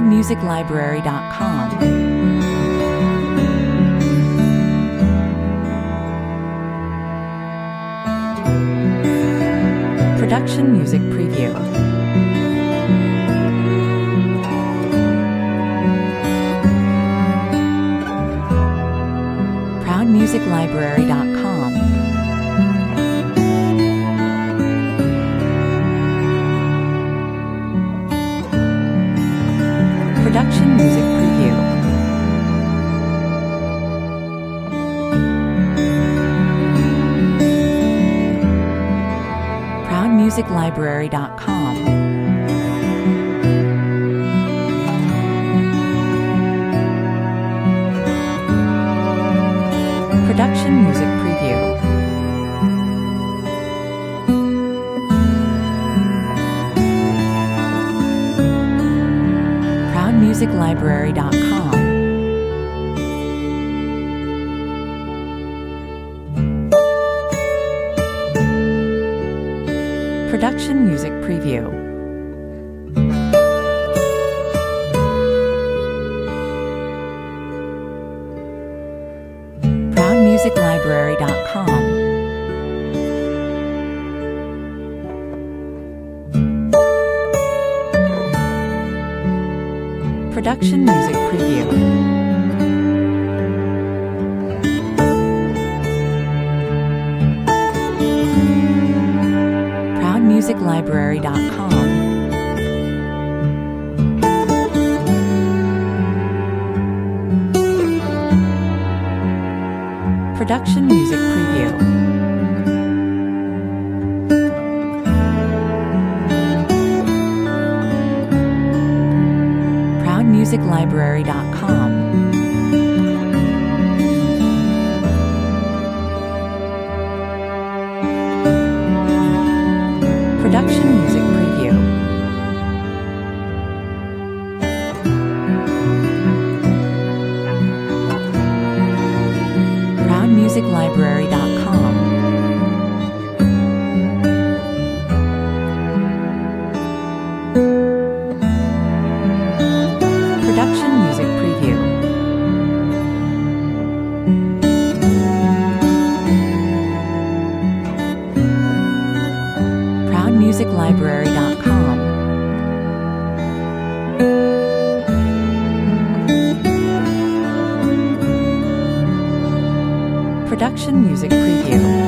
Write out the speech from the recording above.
ProudMusicLibrary.com. Production Music Preview. ProudMusicLibrary.com. Production Music Preview. ProudMusicLibrary.com. Production Music Preview. ProudMusicLibrary.com. Production Music Preview. ProudMusicLibrary.com. Production Music Preview. ProudMusicLibrary.com. Production Music Preview. ProudMusicLibrary.com. Production Music Preview. ProudMusicLibrary.com. Production Music Preview. ProudMusicLibrary.com. Production Music Preview.